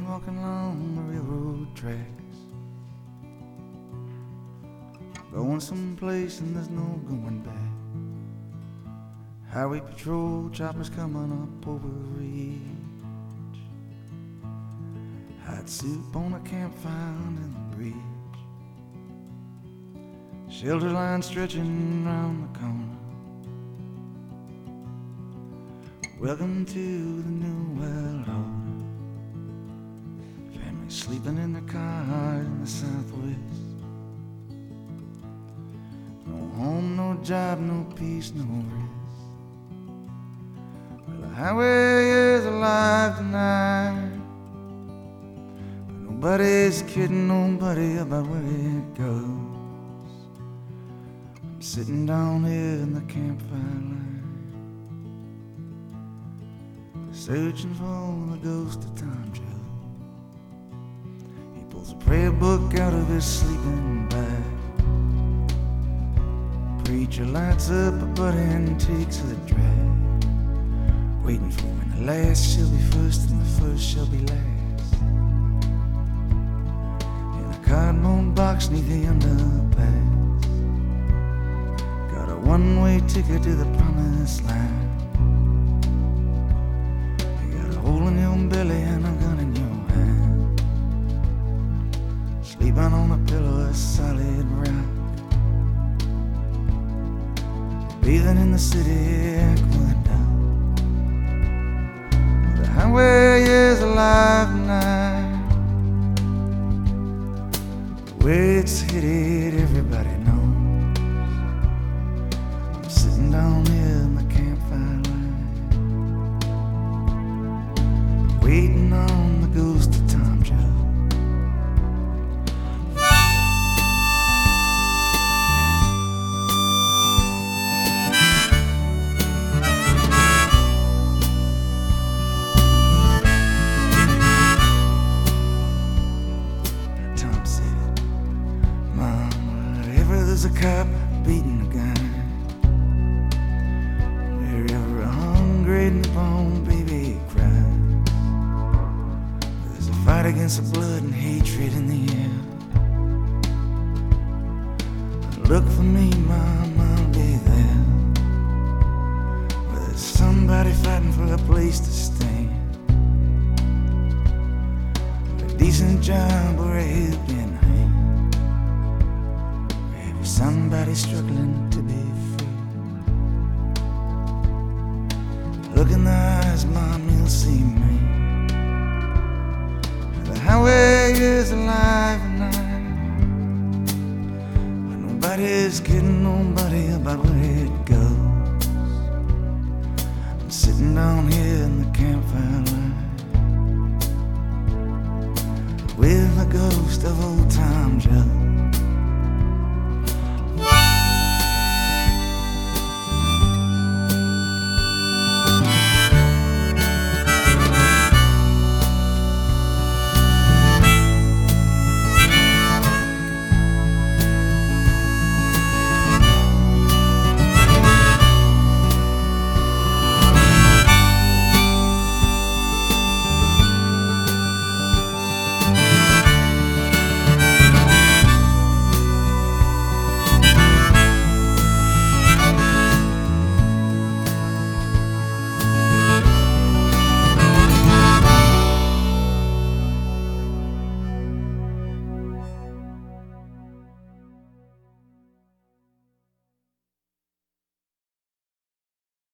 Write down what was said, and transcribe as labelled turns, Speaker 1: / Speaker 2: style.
Speaker 1: walking along the railroad tracks, going someplace and there's no going back. Highway patrol choppers coming up over the ridge, hot soup on a campfire under the bridge, shelter line stretching round the corner. Welcome to the new world order. Families sleeping in their cars in the southwest. No home, no job, no peace, no rest. Well, the highway is alive tonight, but nobody's kidding nobody about where it goes. I'm sitting down here in the campfire line, searching for the ghost of Tom Joe. He pulls a prayer book out of his sleeping bag. Preacher lights up a butt and takes the drag, waiting for when the last shall be first and the first shall be last. In a cardboard box neath the underpass, got a one-way ticket to the promised land. Hole in your belly and a gun in your hand, sleeping on a pillow of solid rock, bathing in the city aqueduct. The highway is alive tonight, the way it's headed everybody knows. I'm sitting down here in the campfire line, waiting on the ghost of Tom Joe. Tom said, Mom, wherever there's a cop beating a guy, wherever a hungry newborn baby cries, fight against the blood and hatred in the air. Look for me, Mom, I'll be there. Where there's somebody fighting for a place to stand, a decent job or a helping hand, maybe somebody struggling to be free. Look in the eyes, Mom, you'll see me. The highway is alive tonight, but nobody's kidding nobody about where it goes. I'm sitting down here in the campfire line, with the ghost of old Tom Joe.